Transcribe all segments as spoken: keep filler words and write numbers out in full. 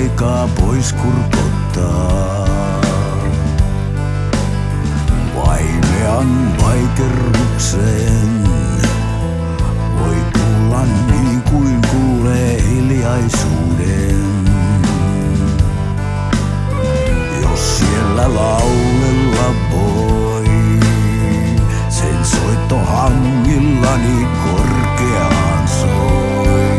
aikaa pois kurkottaa. Vaimean vaikerrukseen voi kuulla niin kuin kuulee hiljaisuuden. Jos siellä laulella voi, sen soitto hangillani korkeaan soi.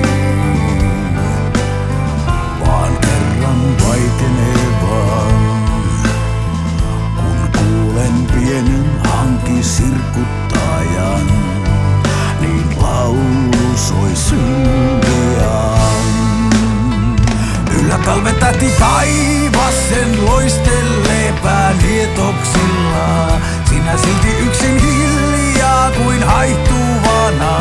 Vaan kerran vaikenevan, kun kuulen pienen hankisirkuttajan, niin laulu soi syntiaan. Yllä talven tähti taivas sen loistelee päänietoksilla. Sinä silti yksin hiljaa kuin haihtuvana.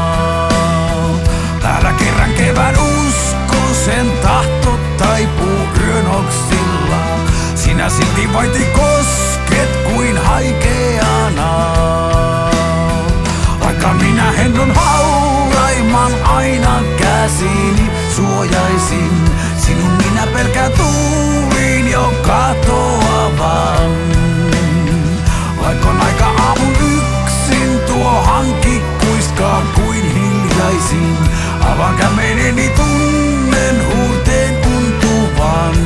Täällä kerran kevään usko, sen tahto taipuu yönoksilla. Sinä silti vaiti kosket kuin haikeana. Vaikka minä hennon hauraimman aina käsini suojaisin, sinun minä pelkään tuuliin jo katoavan. Vaikka on aika aamun yksin, tuo hanki kuiskaa kuin hiljaisin. Avaan kämmeneni, tunnen huurteen untuvan.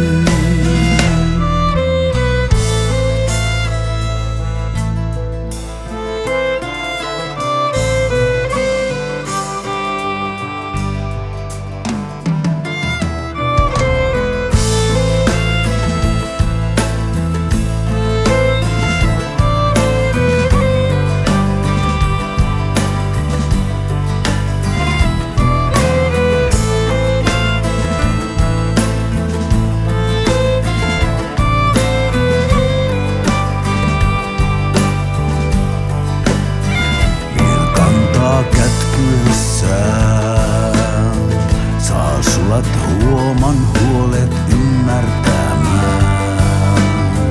Kätkyessään saa sulat huoman huolet ymmärtämään.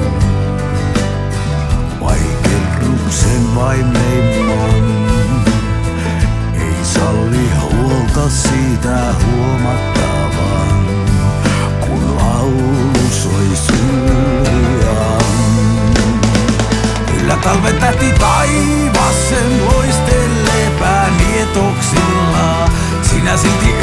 Vaikerruksen vaimeimman ei salli huolta siitä huomattavan, kun laulu soi syrjään. Yllä talven tähti taivas sen loistelee päänietoksilla. Sinä silti